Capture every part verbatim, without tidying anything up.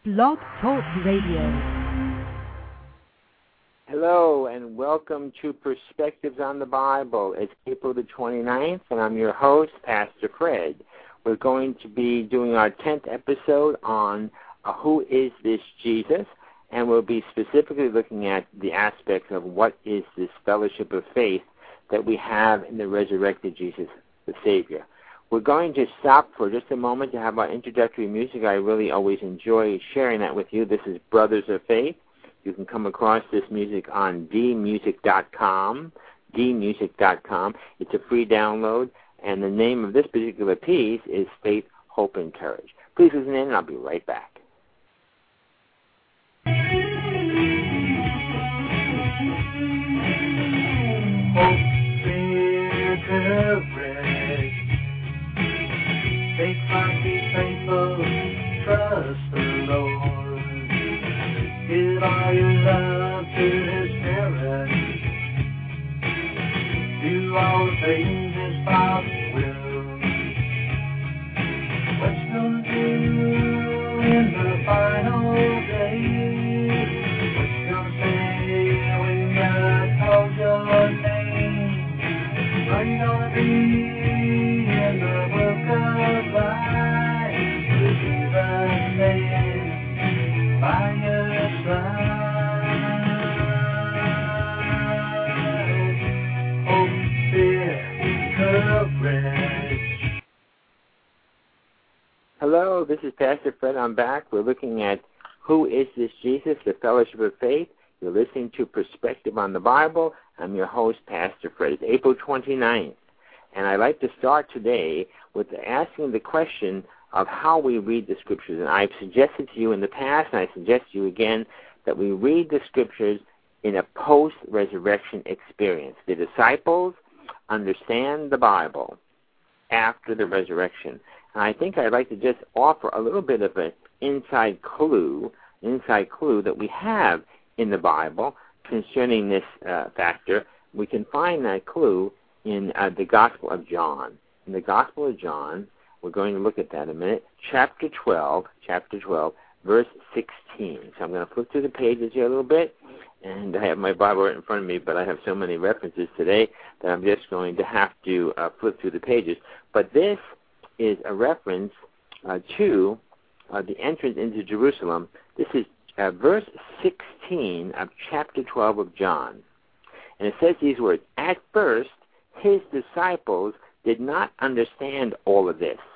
Blog Talk Radio. Hello and welcome to Perspectives on the Bible. It's April the twenty-ninth and I'm your host, Pastor Fred. We're going to be doing our tenth episode on uh, Who is this Jesus? And we'll be specifically looking at the aspects of what is this fellowship of faith that we have in the resurrected Jesus, the Savior. We're going to stop for just a moment to have our introductory music. I really always enjoy sharing that with you. This is Brothers of Faith. You can come across this music on d music dot com, d music dot com. It's a free download, and the name of this particular piece is Faith, Hope, and Courage. Please listen in, and I'll be right back. Hope, fear, courage. Take heart, be faithful, trust the Lord. Give all your love to His Spirit. Do all things His Father will. What's gonna do in the final day? What's gonna say when God calls your name? Are you gonna be in the book of life with Jesus standing by your side? Hope, fear, courage. Hello, this is Pastor Fred. I'm back. We're looking at Who is this Jesus, the Fellowship of Faith. You're listening to Perspective on the Bible. I'm your host, Pastor Fred. It's April twenty-ninth. And I'd like to start today with asking the question of how we read the Scriptures. And I've suggested to you in the past, and I suggest to you again, that we read the Scriptures in a post-resurrection experience. The disciples understand the Bible after the resurrection. And I think I'd like to just offer a little bit of an inside clue, inside clue that we have in the Bible concerning this uh, factor. We can find that clue in uh, the Gospel of John. In the Gospel of John, we're going to look at that in a minute, chapter twelve, chapter twelve, verse sixteen. So I'm going to flip through the pages here a little bit, and I have my Bible right in front of me, but I have so many references today that I'm just going to have to uh, flip through the pages. But this is a reference uh, to uh, the entrance into Jerusalem. This is uh, verse sixteen of chapter twelve of John. And it says these words, "At first, His disciples did not understand all of this.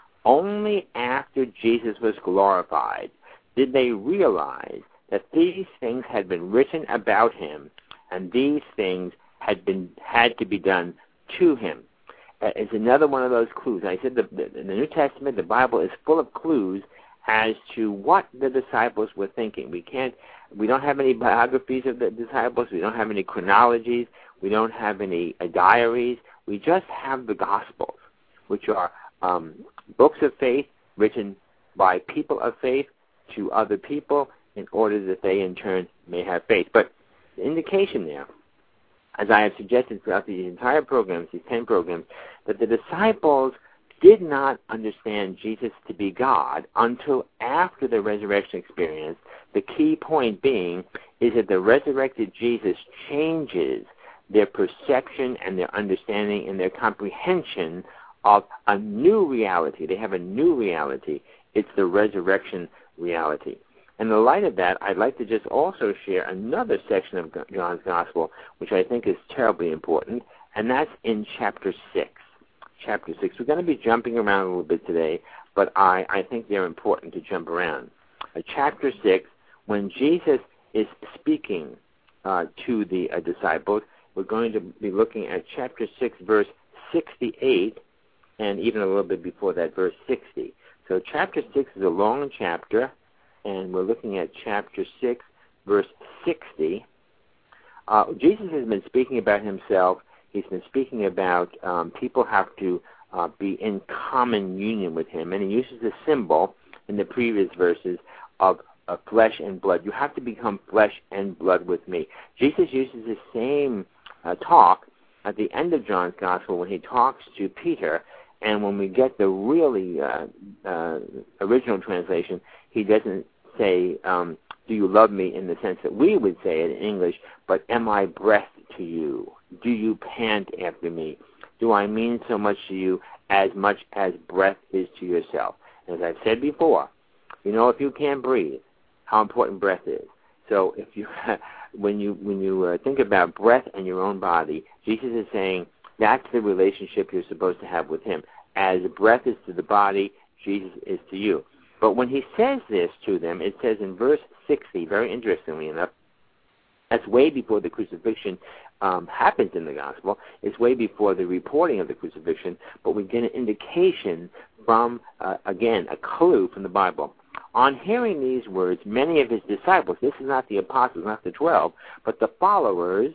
Only after Jesus was glorified did they realize that these things had been written about Him, and these things had been had to be done to Him." Uh, it's another one of those clues. I said the, the, the New Testament, the Bible, is full of clues as to what the disciples were thinking. We can't, we don't have any biographies of the disciples. We don't have any chronologies. We don't have any uh, diaries. We just have the Gospels, which are um, books of faith written by people of faith to other people in order that they in turn may have faith. But the indication there, as I have suggested throughout these entire programs, these ten programs, that the disciples did not understand Jesus to be God until after the resurrection experience. The key point being is that the resurrected Jesus changes their perception and their understanding and their comprehension of a new reality. They have a new reality. It's the resurrection reality. In the light of that, I'd like to just also share another section of John's Gospel, which I think is terribly important, and that's in chapter six. Chapter six. We're going to be jumping around a little bit today, but I, I think they're important to jump around. Uh, chapter six, when Jesus is speaking uh, to the uh, disciples, we're going to be looking at chapter six, verse sixty-eight, and even a little bit before that, verse sixty. So chapter six is a long chapter, and we're looking at chapter six, verse sixty. Uh, Jesus has been speaking about Himself. He's been speaking about um, people have to uh, be in common union with Him, and He uses a symbol in the previous verses of uh, flesh and blood. You have to become flesh and blood with me. Jesus uses the same uh, talk at the end of John's Gospel when He talks to Peter, and when we get the really uh, uh, original translation, He doesn't say, um, do you love me in the sense that we would say it in English, but am I breath to you? Do you pant after me? Do I mean so much to you as much as breath is to yourself? As I've said before, you know, if you can't breathe, how important breath is. So if you, when you when you uh, think about breath and your own body, Jesus is saying that's the relationship you're supposed to have with him. As breath is to the body, Jesus is to you. But when he says this to them, it says in verse sixty, very interestingly enough, that's way before the crucifixion um, happens in the gospel. It's way before the reporting of the crucifixion, but we get an indication from, uh, again, a clue from the Bible. On hearing these words, many of his disciples, this is not the apostles, not the twelve, but the followers,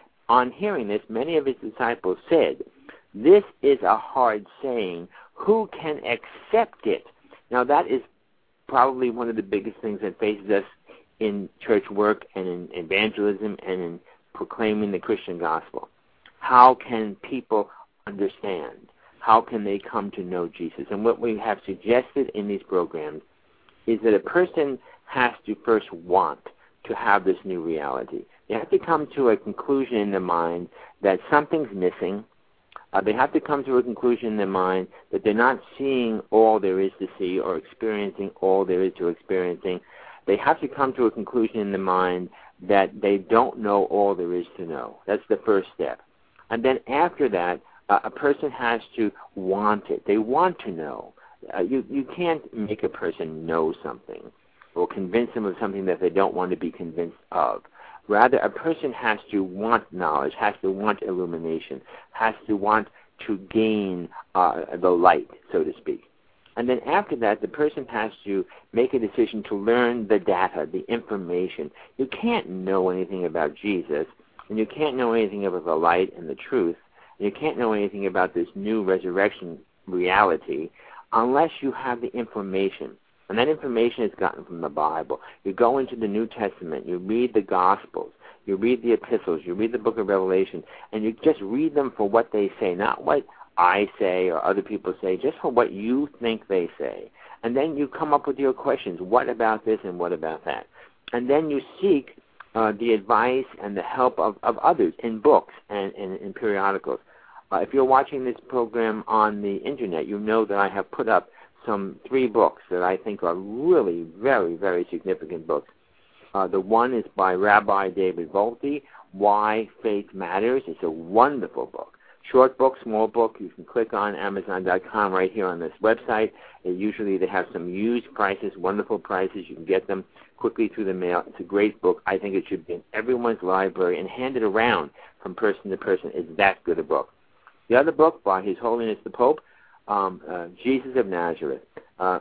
on hearing this, many of his disciples said, this is a hard saying. Who can accept it? Now, that is probably one of the biggest things that faces us in church work and in evangelism and in proclaiming the Christian gospel. How can people understand? How can they come to know Jesus? And what we have suggested in these programs is that a person has to first want to have this new reality. They have to come to a conclusion in their mind that something's missing. Uh, they have to come to a conclusion in their mind that they're not seeing all there is to see or experiencing all there is to experiencing. They have to come to a conclusion in their mind that they don't know all there is to know. That's the first step. And then after that, uh, a person has to want it. They want to know. Uh, you, you can't make a person know something or convince them of something that they don't want to be convinced of. Rather, a person has to want knowledge, has to want illumination, has to want to gain uh, the light, so to speak. And then after that, the person has to make a decision to learn the data, the information. You can't know anything about Jesus, and you can't know anything about the light and the truth, and you can't know anything about this new resurrection reality unless you have the information. And that information is gotten from the Bible. You go into the New Testament, you read the Gospels, you read the epistles, you read the book of Revelation, and you just read them for what they say, not what I say or other people say, just for what you think they say. And then you come up with your questions. What about this and what about that? And then you seek uh, the advice and the help of, of others in books and in periodicals. Uh, if you're watching this program on the Internet, you know that I have put up some three books that I think are really very, very significant books. Uh, the one is by Rabbi David Voelti, Why Faith Matters. It's a wonderful book. Short book, small book. You can click on Amazon dot com right here on this website. And usually they have some used prices, wonderful prices. You can get them quickly through the mail. It's a great book. I think it should be in everyone's library and handed around from person to person. It's that good a book. The other book by His Holiness the Pope, um, uh, Jesus of Nazareth. Uh,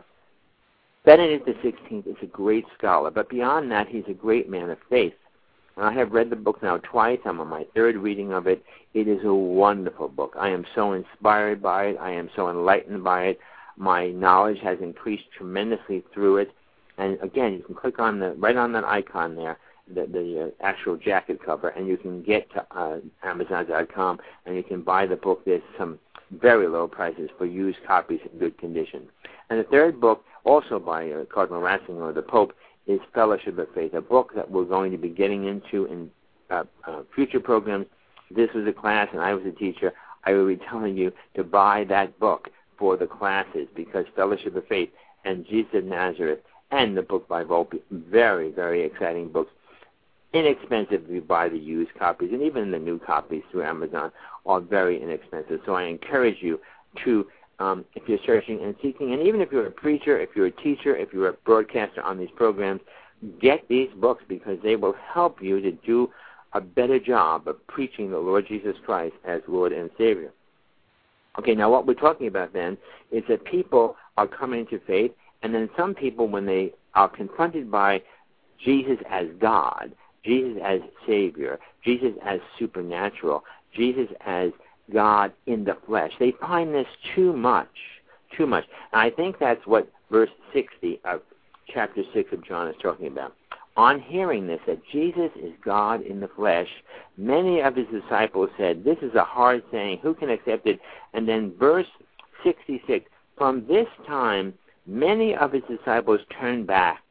Benedict the sixteenth is a great scholar, but beyond that, he's a great man of faith. And I have read the book now twice. I'm on my third reading of it. It is a wonderful book. I am so inspired by it. I am so enlightened by it. My knowledge has increased tremendously through it. And again, you can click on the right on that icon there, the, the uh, actual jacket cover, and you can get to uh, Amazon dot com, and you can buy the book. There's some very low prices for used copies in good condition. And the third book, also by uh, Cardinal Ratzinger, the Pope, is Fellowship of Faith, a book that we're going to be getting into in uh, uh, future programs. This was a class, and I was a teacher. I will be telling you to buy that book for the classes because Fellowship of Faith and Jesus of Nazareth and the book by Volpe, very, very exciting books. Inexpensive if you buy the used copies, and even the new copies through Amazon are very inexpensive. So I encourage you to, um, if you're searching and seeking, and even if you're a preacher, if you're a teacher, if you're a broadcaster on these programs, get these books because they will help you to do a better job of preaching the Lord Jesus Christ as Lord and Savior. Okay, now what we're talking about then is that people are coming to faith, and then some people, when they are confronted by Jesus as God, Jesus as Savior, Jesus as supernatural, Jesus as God in the flesh, they find this too much, too much. And I think that's what verse sixty of chapter six of John is talking about. On hearing this, that Jesus is God in the flesh, many of his disciples said, this is a hard saying, who can accept it? And then verse sixty-six, from this time, many of his disciples turned back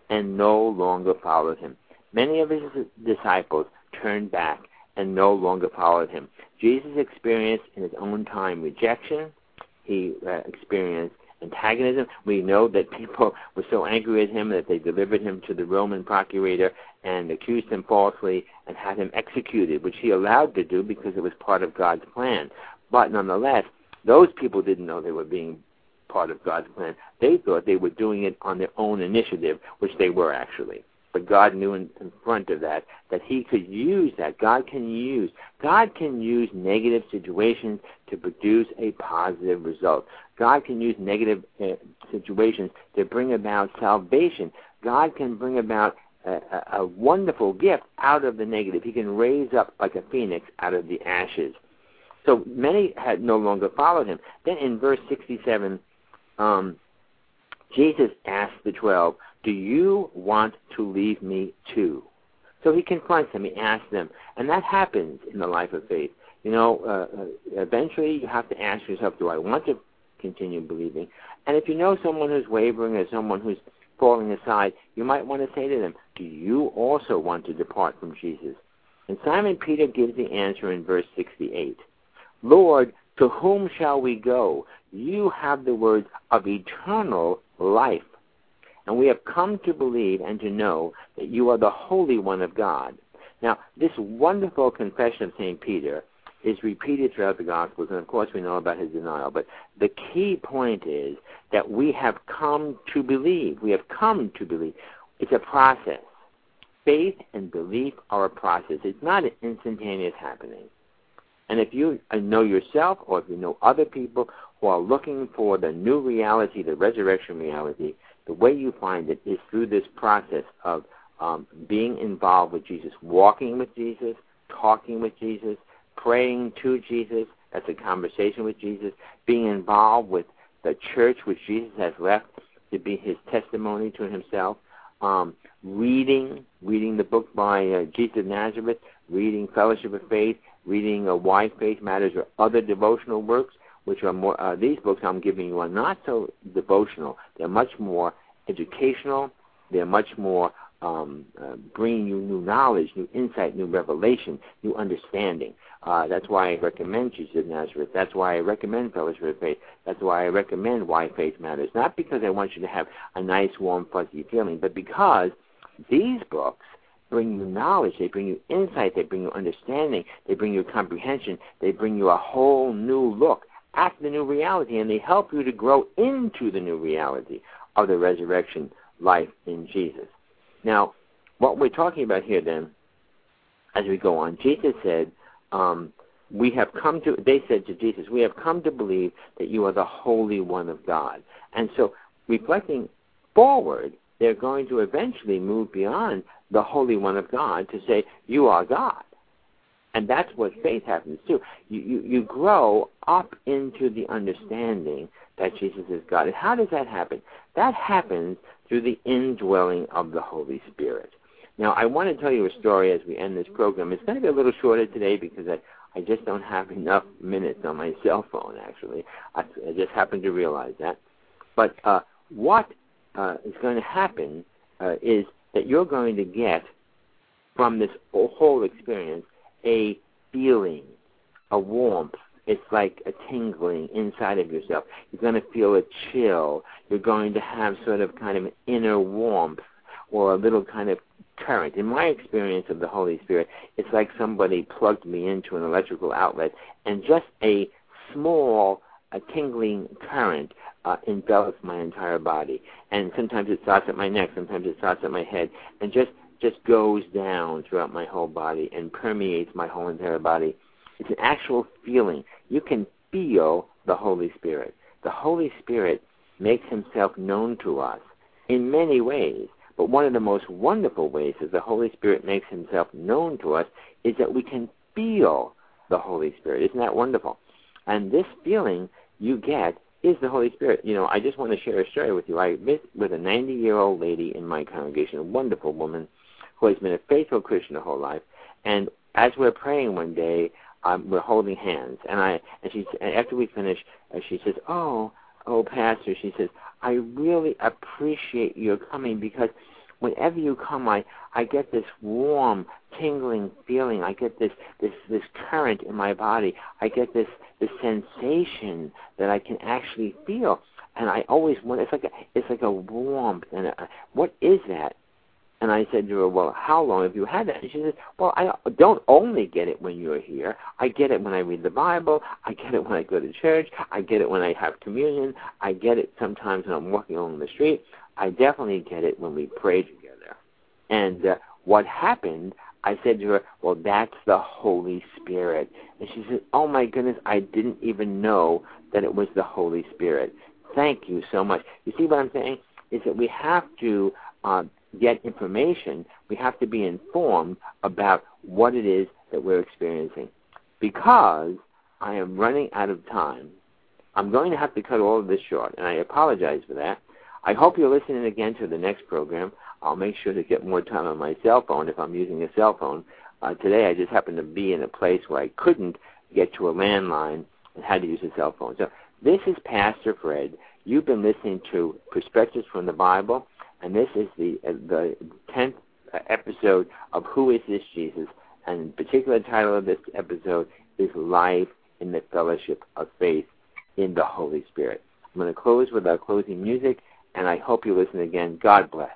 and no longer followed him. Many of his disciples turned back and no longer followed him. Jesus experienced in his own time rejection. He uh, experienced antagonism. We know that people were so angry at him that they delivered him to the Roman procurator and accused him falsely and had him executed, which he allowed to do because it was part of God's plan. But nonetheless, those people didn't know they were being part of God's plan. They thought they were doing it on their own initiative, which they were actually. But God knew in, in front of that that he could use that. God can use God can use negative situations to produce a positive result. God can use negative uh, situations to bring about salvation. God can bring about a, a, a wonderful gift out of the negative. He can raise up like a phoenix out of the ashes. So many had no longer followed him. Then in verse sixty-seven, um, Jesus asked the twelve, do you want to leave me too? So he confronts them. He asks them. And that happens in the life of faith. You know, uh, uh, eventually you have to ask yourself, do I want to continue believing? And if you know someone who's wavering or someone who's falling aside, you might want to say to them, do you also want to depart from Jesus? And Simon Peter gives the answer in verse sixty-eight. Lord, to whom shall we go? You have the words of eternal life. And we have come to believe and to know that you are the Holy One of God. Now, this wonderful confession of Saint Peter is repeated throughout the Gospels, and of course we know about his denial. But the key point is that we have come to believe. We have come to believe. It's a process. Faith and belief are a process. It's not an instantaneous happening. And if you know yourself or if you know other people who are looking for the new reality, the resurrection reality, the way you find it is through this process of um, being involved with Jesus, walking with Jesus, talking with Jesus, praying to Jesus. That's a conversation with Jesus. Being involved with the church which Jesus has left to be his testimony to himself. Um, reading, reading the book by uh, Jesus of Nazareth, reading Fellowship of Faith, reading uh, Why Faith Matters, or other devotional works, which are more, uh, these books I'm giving you are not so devotional. They're much more educational. They're much more um, uh, bringing you new knowledge, new insight, new revelation, new understanding. Uh, that's why I recommend Jesus of Nazareth. That's why I recommend Fellowship of Faith. That's why I recommend Why Faith Matters. Not because I want you to have a nice, warm, fuzzy feeling, but because these books bring you knowledge, they bring you insight, they bring you understanding, they bring you comprehension, they bring you a whole new look at the new reality, and they help you to grow into the new reality of the resurrection life in Jesus. Now, what we're talking about here then, as we go on, Jesus said, um, we have come to, they said to Jesus, we have come to believe that you are the Holy One of God. And so, reflecting forward, they're going to eventually move beyond the Holy One of God to say, you are God. And that's what faith happens too. You, you, you grow up into the understanding that Jesus is God. And how does that happen? That happens through the indwelling of the Holy Spirit. Now, I want to tell you a story as we end this program. It's going to be a little shorter today because I, I just don't have enough minutes on my cell phone, actually. I, I just happened to realize that. But uh, what uh, is going to happen uh, is that you're going to get from this whole experience a feeling, a warmth. It's like a tingling inside of yourself. You're going to feel a chill. You're going to have sort of kind of an inner warmth or a little kind of current. In my experience of the Holy Spirit, it's like somebody plugged me into an electrical outlet and just a small, a tingling current uh, envelops my entire body. And sometimes it starts at my neck, sometimes it starts at my head, and just just goes down throughout my whole body and permeates my whole entire body. It's an actual feeling. You can feel the Holy Spirit. The Holy Spirit makes himself known to us in many ways, but one of the most wonderful ways that the Holy Spirit makes himself known to us is that we can feel the Holy Spirit. Isn't that wonderful? And this feeling you get is the Holy Spirit. You know, I just want to share a story with you. I met with a ninety-year-old lady in my congregation, a wonderful woman who has been a faithful Christian her whole life. And as we're praying one day, um, we're holding hands. And I, and she, and after we finish, uh, she says, "Oh, oh, Pastor," she says, "I really appreciate your coming because whenever you come, I, I get this warm, tingling feeling. I get this, this, this current in my body. I get this, this sensation that I can actually feel. And I always wonder, it's like a, it's like a warmth. And a, what is that? And I said to her, well, how long have you had that? And she said, well, I don't only get it when you're here. I get it when I read the Bible. I get it when I go to church. I get it when I have communion. I get it sometimes when I'm walking along the street. I definitely get it when we pray together. And uh, what happened, I said to her, well, that's the Holy Spirit. And she said, oh, my goodness, I didn't even know that it was the Holy Spirit. Thank you so much. You see what I'm saying? Is that we have to uh, get information. We have to be informed about what it is that we're experiencing. Because I am running out of time, I'm going to have to cut all of this short, and I apologize for that. I hope you're listening again to the next program. I'll make sure to get more time on my cell phone if I'm using a cell phone. Uh, today I just happened to be in a place where I couldn't get to a landline and had to use a cell phone. So this is Pastor Fred. You've been listening to Perspectives from the Bible, and this is the uh, the tenth episode of Who Is This Jesus? And the particular title of this episode is Life in the Fellowship of Faith in the Holy Spirit. I'm going to close with our closing music, and I hope you listen again. God bless.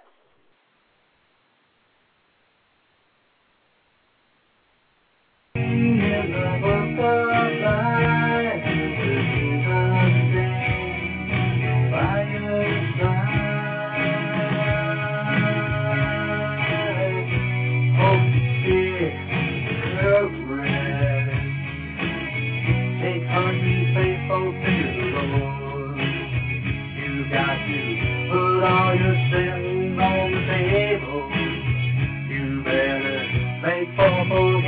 Sins on the table, you better make for